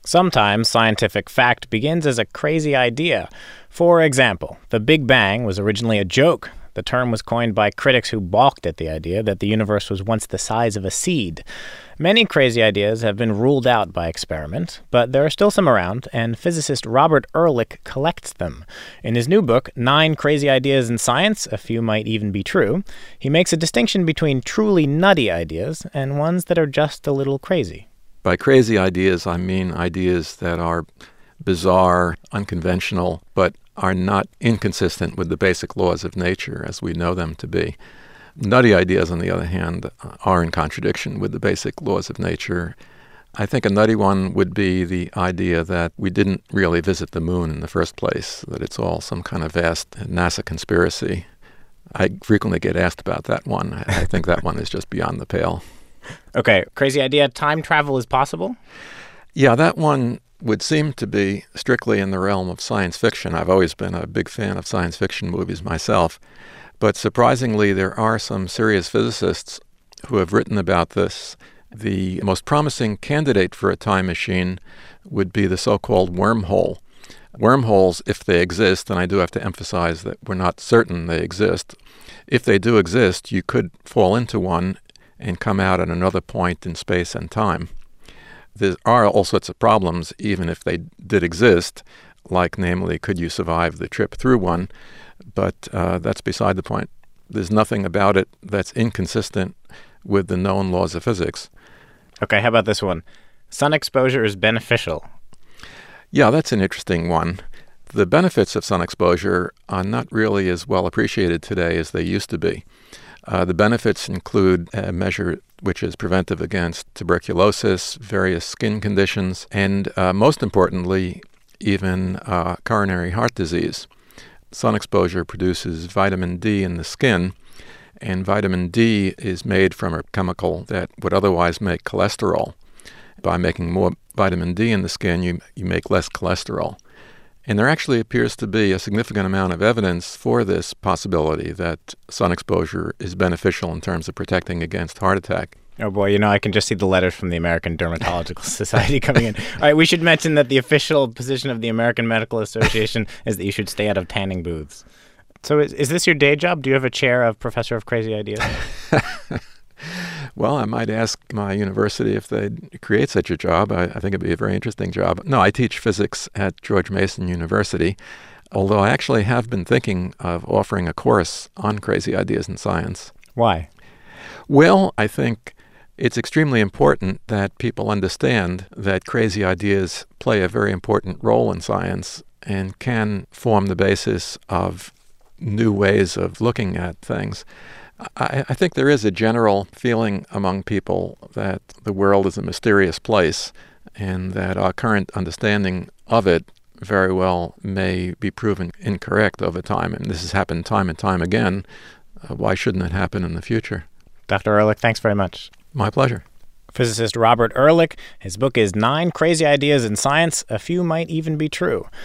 Sometimes scientific fact begins as a crazy idea. For example, the Big Bang was originally a joke. The term was coined by critics who balked at the idea that the universe was once the size of a seed. Many crazy ideas have been ruled out by experiment, but there are still some around, and physicist Robert Ehrlich collects them. In his new book, 9 Crazy Ideas in Science, A Few Might Even Be True, he makes a distinction between truly nutty ideas and ones that are just a little crazy. By crazy ideas, I mean ideas that are bizarre, unconventional, but are not inconsistent with the basic laws of nature as we know them to be. Nutty ideas, on the other hand, are in contradiction with the basic laws of nature. I think a nutty one would be the idea that we didn't really visit the moon in the first place, that it's all some kind of vast NASA conspiracy. I frequently get asked about that one. I think that one is just beyond the pale. Okay, crazy idea, time travel is possible? Yeah, that one would seem to be strictly in the realm of science fiction. I've always been a big fan of science fiction movies myself. But surprisingly, there are some serious physicists who have written about this. The most promising candidate for a time machine would be the so-called wormhole. Wormholes, if they exist, and I do have to emphasize that we're not certain they exist, if they do exist, you could fall into one and come out at another point in space and time. There are all sorts of problems, even if they did exist, like, namely, could you survive the trip through one? But that's beside the point. There's nothing about it that's inconsistent with the known laws of physics. Okay, how about this one? Sun exposure is beneficial. Yeah, that's an interesting one. The benefits of sun exposure are not really as well appreciated today as they used to be. The benefits include a measure which is preventive against tuberculosis, various skin conditions, and most importantly, even coronary heart disease. Sun exposure produces vitamin D in the skin, and vitamin D is made from a chemical that would otherwise make cholesterol. By making more vitamin D in the skin, you make less cholesterol. And there actually appears to be a significant amount of evidence for this possibility that sun exposure is beneficial in terms of protecting against heart attack. Oh boy, I can just see the letters from the American Dermatological Society coming in. All right, we should mention that the official position of the American Medical Association is that you should stay out of tanning booths. So is this your day job? Do you have a chair of Professor of Crazy Ideas? Well, I might ask my university if they'd create such a job. I think it'd be a very interesting job. No, I teach physics at George Mason University, although I actually have been thinking of offering a course on crazy ideas in science. Why? Well, I think it's extremely important that people understand that crazy ideas play a very important role in science and can form the basis of new ways of looking at things. I think there is a general feeling among people that the world is a mysterious place and that our current understanding of it very well may be proven incorrect over time. And this has happened time and time again. Why shouldn't it happen in the future? Dr. Ehrlich, thanks very much. My pleasure. Physicist Robert Ehrlich. His book is 9 Crazy Ideas in Science, A Few Might Even Be True.